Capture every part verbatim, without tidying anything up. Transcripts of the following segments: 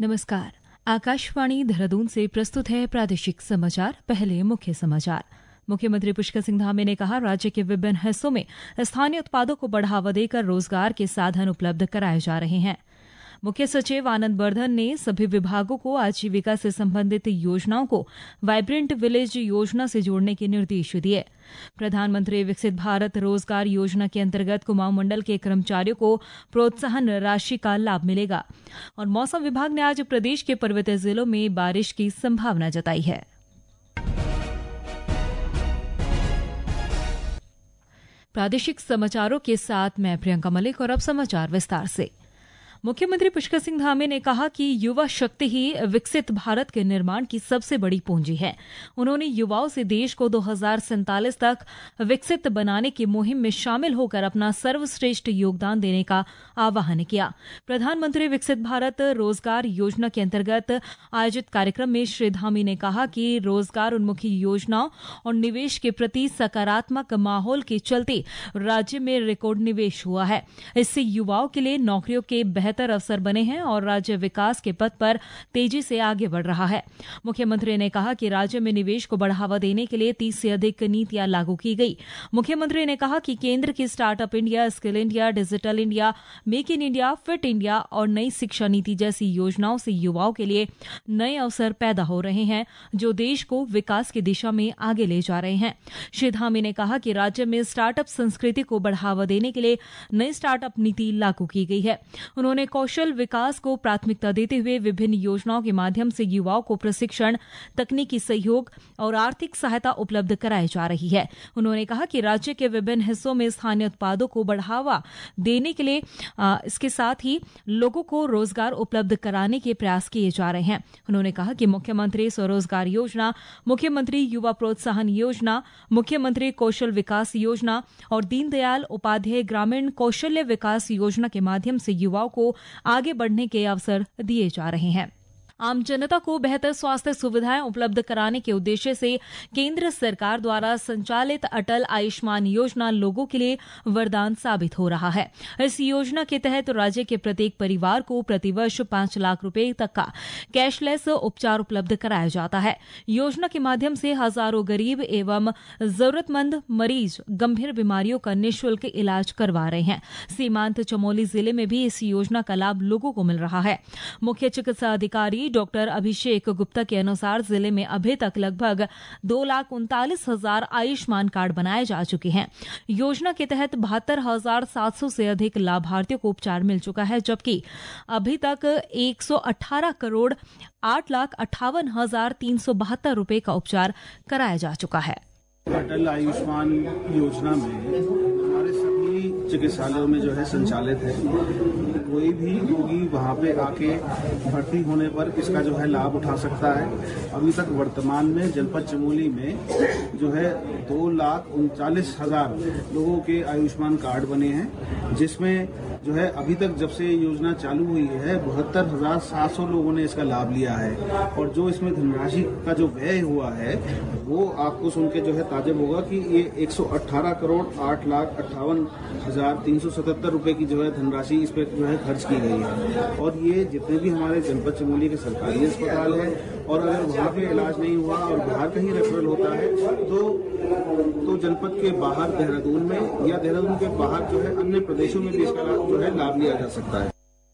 नमस्कार। आकाशवाणी देहरादून से प्रस्तुत है प्रादेशिक समाचार। पहले मुख्य समाचार। मुख्यमंत्री पुष्कर सिंह धामी ने कहा, राज्य के विभिन्न हिस्सों में स्थानीय उत्पादों को बढ़ावा देकर रोजगार के साधन उपलब्ध कराए जा रहे हैं। मुख्य सचिव आनंद वर्धन ने सभी विभागों को आजीविका से संबंधित योजनाओं को वाइब्रेंट विलेज योजना से जोड़ने के निर्देश दिए। प्रधानमंत्री विकसित भारत रोजगार योजना के अंतर्गत कुमाऊं मंडल के कर्मचारियों को प्रोत्साहन राशि का लाभ मिलेगा। और मौसम विभाग ने आज प्रदेश के पर्वतीय जिलों में बारिश की संभावना जताई है। प्रादेशिक समाचारों के साथ मैं प्रियंका मलिक और अब समाचार विस्तार से। मुख्यमंत्री पुष्कर सिंह धामी ने कहा कि युवा शक्ति ही विकसित भारत के निर्माण की सबसे बड़ी पूंजी है। उन्होंने युवाओं से देश को दो हज़ार सैंतालीस तक विकसित बनाने की मुहिम में शामिल होकर अपना सर्वश्रेष्ठ योगदान देने का आह्वान किया। प्रधानमंत्री विकसित भारत रोजगार योजना के अंतर्गत आयोजित कार्यक्रम में श्री धामी ने कहा कि रोजगार उन्मुखी योजनाओं और निवेश के प्रति सकारात्मक माहौल के चलते राज्य में रिकॉर्ड निवेश हुआ है। इससे युवाओं के लिए नौकरियों के बेहतर अवसर बने हैं और राज्य विकास के पथ पर तेजी से आगे बढ़ रहा है। मुख्यमंत्री ने कहा कि राज्य में निवेश को बढ़ावा देने के लिए तीस से अधिक नीतियां लागू की गई। मुख्यमंत्री ने कहा कि केंद्र की startup India, skill India, digital India, make in India, fit India और नई शिक्षा नीति जैसी योजनाओं से युवाओं के लिए नए अवसर पैदा हो रहे हैं, जो देश को विकास की दिशा में आगे ले जा रहे हैं। श्री धामी ने कहा कि राज्य में स्टार्टअप संस्कृति को बढ़ावा देने के लिए नई स्टार्टअप नीति लागू की गई है। उन्होंने कौशल विकास को प्राथमिकता देते हुए विभिन्न योजनाओं के माध्यम से युवाओं को प्रशिक्षण, तकनीकी सहयोग और आर्थिक सहायता उपलब्ध कराई जा रही है। उन्होंने कहा कि राज्य के विभिन्न हिस्सों में स्थानीय उत्पादों को बढ़ावा देने के लिए आ, इसके साथ ही लोगों को रोजगार उपलब्ध कराने के प्रयास किए जा रहे हैं। उन्होंने कहा कि मुख्यमंत्री स्वरोजगार योजना, मुख्यमंत्री युवा प्रोत्साहन योजना, मुख्यमंत्री कौशल विकास योजना और दीनदयाल उपाध्याय ग्रामीण कौशल्य विकास योजना के माध्यम से युवाओं को आगे बढ़ने के अवसर दिए जा रहे हैं। आम जनता को बेहतर स्वास्थ्य सुविधाएं उपलब्ध कराने के उद्देश्य से केंद्र सरकार द्वारा संचालित अटल आयुष्मान योजना लोगों के लिए वरदान साबित हो रहा है। इस योजना के तहत राज्य के प्रत्येक परिवार को प्रतिवर्ष पांच लाख रुपए तक का कैशलेस उपचार उपलब्ध कराया जाता है। योजना के माध्यम से हजारों गरीब एवं जरूरतमंद मरीज गंभीर बीमारियों का निःशुल्क इलाज करवा रहे हैं। सीमांत चमोली जिले में भी इस योजना का लाभ लोगों को मिल रहा है। मुख्य चिकित्सा अधिकारी डॉक्टर अभिषेक गुप्ता के अनुसार जिले में अभी तक लगभग दो लाख उनतालीस हजार आयुष्मान कार्ड बनाए जा चुके हैं। योजना के तहत बहत्तर हजार सात सौ से अधिक लाभार्थियों को उपचार मिल चुका है, जबकि अभी तक एक सौ अठारह करोड़ आठ लाख अट्ठावन हजार तीन सौ बहत्तर रुपए का उपचार कराया जा चुका है। अटल आयुष्मान योजना में हमारे सभी चिकित्सालयों में जो है संचालित है। कोई भी रोगी वहाँ पे आके भर्ती होने पर इसका जो है लाभ उठा सकता है। अभी तक वर्तमान में जनपद चमोली में जो है दो लाख उनचालीस हजार लोगों के आयुष्मान कार्ड बने हैं, जिसमें जो है अभी तक जब से योजना चालू हुई है बहत्तर हजार सात सौ लोगों ने इसका लाभ लिया है। और जो इसमें धनराशि का जो व्यय हुआ है वो आपको सुन के जो है ताजुब होगा कि ये एक सौ अठारह करोड़ आठ लाख अट्ठावन हजार तीन सौ सतहत्तर रुपए की जो है धनराशि इस पे जो है खर्च की गई है। और ये जितने भी हमारे जनपद चमोली के सरकारी अस्पताल है और अगर वहाँ पे इलाज नहीं हुआ और बाहर कहीं रेफरल होता है तो तो जनपद के बाहर देहरादून में या देहरादून के बाहर जो है अन्य प्रदेशों में भी इसका जो है लाभ लिया जा सकता है।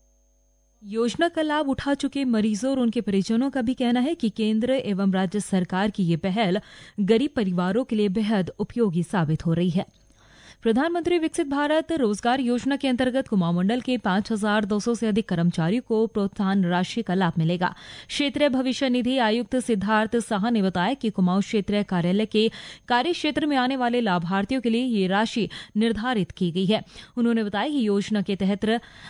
योजना का लाभ उठा चुके मरीजों और उनके परिजनों का भी कहना है कि केंद्र एवं राज्य सरकार की ये पहल गरीब परिवारों के लिए बेहद उपयोगी साबित हो रही है। प्रधानमंत्री विकसित भारत रोजगार योजना के अंतर्गत कुमाऊं मंडल के पांच हजार दो सौ से अधिक कर्मचारियों को प्रोत्साहन राशि का लाभ मिलेगा। क्षेत्रीय भविष्य निधि आयुक्त सिद्धार्थ साहा ने बताया कि कुमाऊं क्षेत्रीय कार्यालय के कार्य क्षेत्र में आने वाले लाभार्थियों के लिए ये राशि निर्धारित की गई है। उन्होंने बताया कि योजना के तहत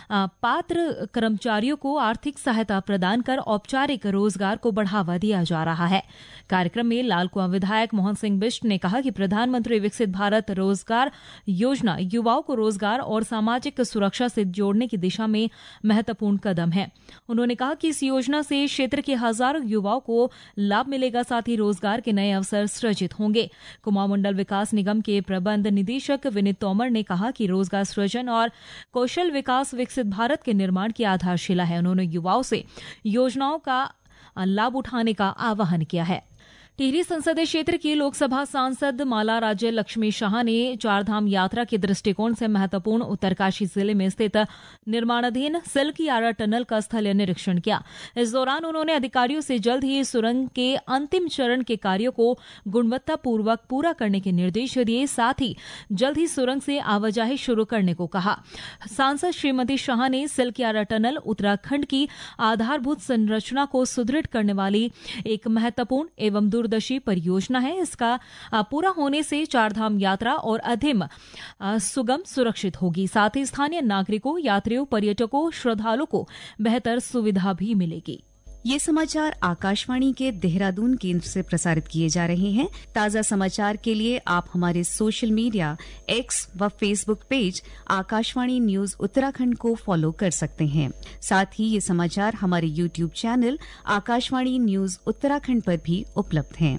पात्र कर्मचारियों को आर्थिक सहायता प्रदान कर औपचारिक रोजगार को बढ़ावा दिया जा रहा है। कार्यक्रम में लालकुआं विधायक मोहन सिंह बिष्ट ने कहा कि प्रधानमंत्री विकसित भारत रोजगार योजना युवाओं को रोजगार और सामाजिक सुरक्षा से जोड़ने की दिशा में महत्वपूर्ण कदम है। उन्होंने कहा कि इस योजना से क्षेत्र के हजारों युवाओं को लाभ मिलेगा, साथ ही रोजगार के नए अवसर सृजित होंगे। कुमाऊं मंडल विकास निगम के प्रबंध निदेशक विनीत तोमर ने कहा कि रोजगार सृजन और कौशल विकास विकसित भारत के निर्माण की आधारशिला है। उन्होंने युवाओं से योजनाओं का लाभ उठाने का आह्वान किया है। टिहरी संसदीय क्षेत्र की लोकसभा सांसद माला राज्य लक्ष्मी शाह ने चारधाम यात्रा के दृष्टिकोण से महत्वपूर्ण उत्तरकाशी जिले में स्थित निर्माणाधीन सिल्कियारा टनल का स्थलीय निरीक्षण किया। इस दौरान उन्होंने अधिकारियों से जल्द ही सुरंग के अंतिम चरण के कार्यों को गुणवत्तापूर्वक पूरा करने के निर्देश दिए, साथ ही जल्द ही सुरंग से आवाजाही शुरू करने को कहा। सांसद श्रीमती शाह ने सिल्कियारा टनल उत्तराखंड की आधारभूत संरचना को सुदृढ़ करने वाली एक महत्वपूर्ण एवं दूरदर्शी परियोजना है। इसका पूरा होने से चारधाम यात्रा और अधिक सुगम सुरक्षित होगी, साथ ही स्थानीय नागरिकों, यात्रियों, पर्यटकों, श्रद्धालुओं को बेहतर सुविधा भी मिलेगी। ये समाचार आकाशवाणी के देहरादून केंद्र से प्रसारित किए जा रहे हैं। ताज़ा समाचार के लिए आप हमारे सोशल मीडिया एक्स व Facebook page Akashvani news Uttarakhand को फॉलो कर सकते हैं। साथ ही ये समाचार हमारे YouTube channel Akashvani news Uttarakhand पर भी उपलब्ध हैं।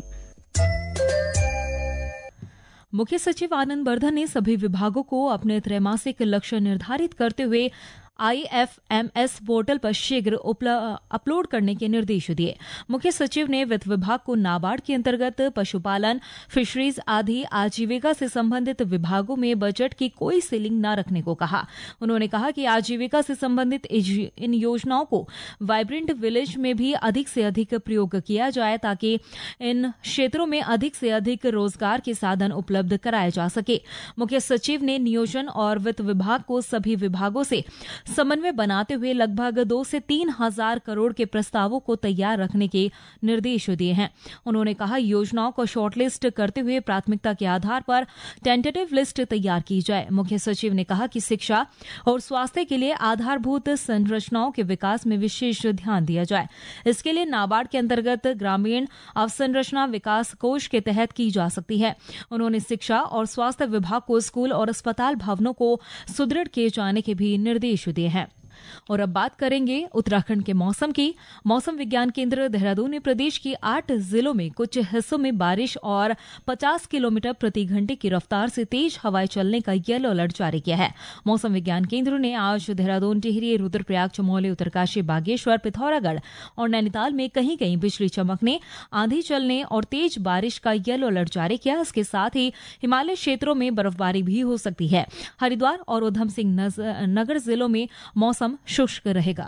मुख्य सचिव आनंद वर्धन ने सभी विभागों को अपने त्रैमासिक लक्ष्य निर्धारित करते हुए I F M S portal पर शीघ्र अपलोड करने के निर्देश दिए। मुख्य सचिव ने वित्त विभाग को नाबार्ड के अंतर्गत पशुपालन, फिशरीज आदि आजीविका से संबंधित विभागों में बजट की कोई सीलिंग न रखने को कहा। उन्होंने कहा कि आजीविका से संबंधित इन योजनाओं को वाइब्रेंट विलेज में भी अधिक से अधिक प्रयोग किया जाए, ताकि इन क्षेत्रों में अधिक से अधिक रोजगार के साधन उपलब्ध कराए जा सके। मुख्य सचिव ने नियोजन और वित्त विभाग को सभी विभागों से समन्वय बनाते हुए लगभग दो से तीन हजार करोड़ के प्रस्तावों को तैयार रखने के निर्देश दिए हैं। उन्होंने कहा योजनाओं को शॉर्टलिस्ट करते हुए प्राथमिकता के आधार पर टेंटेटिव लिस्ट तैयार की जाए। मुख्य सचिव ने कहा कि शिक्षा और स्वास्थ्य के लिए आधारभूत संरचनाओं के विकास में विशेष ध्यान दिया जाए। इसके लिए नाबार्ड के अंतर्गत ग्रामीण अवसंरचना विकास कोष के तहत की जा सकती है। उन्होंने शिक्षा और स्वास्थ्य विभाग को स्कूल और अस्पताल भवनों को सुदृढ़ किए जाने के भी निर्देश दिए हैं। और अब बात करेंगे उत्तराखंड के मौसम की। मौसम विज्ञान केंद्र देहरादून ने प्रदेश की आठ जिलों में कुछ हिस्सों में बारिश और पचास किलोमीटर प्रति घंटे की रफ्तार से तेज हवाएं चलने का येलो अलर्ट जारी किया है। मौसम विज्ञान केंद्र ने आज देहरादून, टिहरी, रुद्रप्रयाग, चमोली, उत्तरकाशी, बागेश्वर, पिथौरागढ़ और नैनीताल में कहीं कहीं बिजली चमकने, आंधी चलने और तेज बारिश का येलो अलर्ट जारी किया। इसके साथ ही हिमालय क्षेत्रों में बर्फबारी भी हो सकती है। हरिद्वार और उधम सिंह नगर जिलों में मौसम शुष्क रहेगा।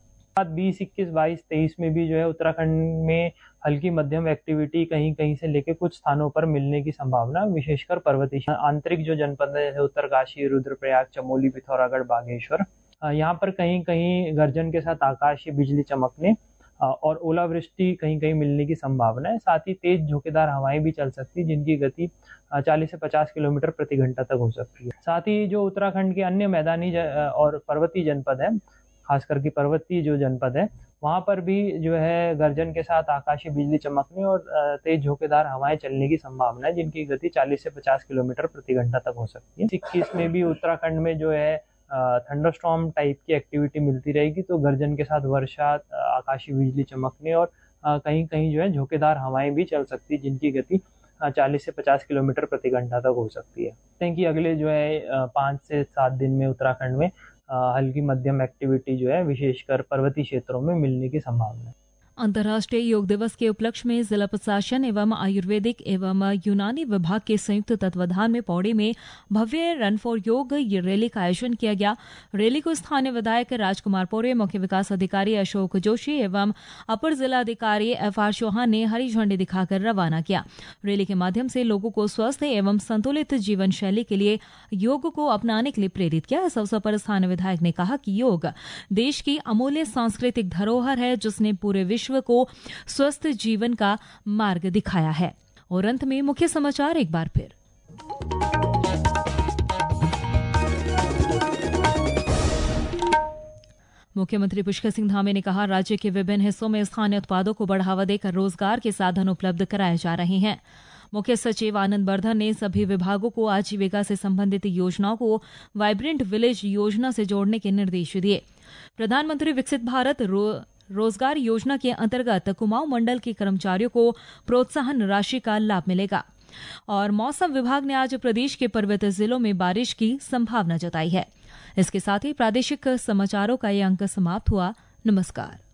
बीस, इक्कीस, बाईस, तेईस में भी जो है उत्तराखंड में हल्की मध्यम एक्टिविटी कहीं कहीं से लेकर कुछ स्थानों पर मिलने की संभावना, विशेषकर पर्वतीय आंतरिक जो जनपद है उत्तरकाशी, रुद्रप्रयाग, चमोली, पिथौरागढ़, बागेश्वर, यहाँ पर कहीं कहीं गर्जन के साथ आकाशीय बिजली चमकने और ओलावृष्टि कहीं कहीं मिलने की संभावना है। साथ ही तेज झोंकेदार हवाएं भी चल सकती, जिनकी गति चालीस से पचास किलोमीटर प्रति घंटा तक हो सकती है। साथ ही जो उत्तराखंड के अन्य मैदानी और पर्वतीय जनपद है, खास करके पर्वतीय जो जनपद है, वहां पर भी जो है गर्जन के साथ आकाशीय बिजली चमकने और तेज झोंकेदार हवाएं चलने की संभावना है, जिनकी गति चालीस से पचास किलोमीटर प्रति घंटा तक हो सकती है। इक्कीस में भी उत्तराखंड में जो है थंडरस्टॉर्म टाइप की एक्टिविटी मिलती रहेगी, तो गर्जन के साथ वर्षा, आकाशीय बिजली चमकने और कहीं कहीं जो है झोंकेदार हवाएं भी चल सकती है, जिनकी गति चालीस से पचास किलोमीटर प्रति घंटा तक हो सकती है। कि अगले जो है पाँच से सात दिन में उत्तराखंड में हल्की मध्यम एक्टिविटी जो है विशेषकर पर्वतीय क्षेत्रों में मिलने की संभावना है। अंतर्राष्ट्रीय योग दिवस के उपलक्ष्य में जिला प्रशासन एवं आयुर्वेदिक एवं यूनानी विभाग के संयुक्त तत्वाधान में पौड़ी में भव्य रन फॉर योग रैली का आयोजन किया गया। रैली को स्थानीय विधायक राजकुमार पौड़े, मुख्य विकास अधिकारी अशोक जोशी एवं अपर जिला अधिकारी एफ आर चौहान ने हरी झंडी दिखाकर रवाना किया। रैली के माध्यम से लोगों को स्वस्थ एवं संतुलित जीवन शैली के लिए योग को अपनाने के लिए प्रेरित किया। इस अवसर पर स्थानीय विधायक ने कहा कि योग देश की अमूल्य सांस्कृतिक धरोहर है, जिसने पूरे विश्व को स्वस्थ जीवन का मार्ग दिखाया है। और अंत में मुख्य समाचार एक बार फिर। मुख्यमंत्री पुष्कर सिंह धामी ने कहा, राज्य के विभिन्न हिस्सों में स्थानीय उत्पादों को बढ़ावा देकर रोजगार के साधन उपलब्ध कराए जा रहे हैं। मुख्य सचिव आनंद बर्धन ने सभी विभागों को आजीविका से संबंधित योजनाओं को वाइब्रेंट विलेज योजना से जोड़ने के निर्देश दिए। प्रधानमंत्री विकसित भारत रो, रोजगार योजना के अंतर्गत कुमाऊं मंडल के कर्मचारियों को प्रोत्साहन राशि का लाभ मिलेगा। और मौसम विभाग ने आज प्रदेश के पर्वतीय जिलों में बारिश की संभावना जताई है। इसके साथ ही प्रादेशिक समाचारों का ये अंक समाप्त हुआ। नमस्कार।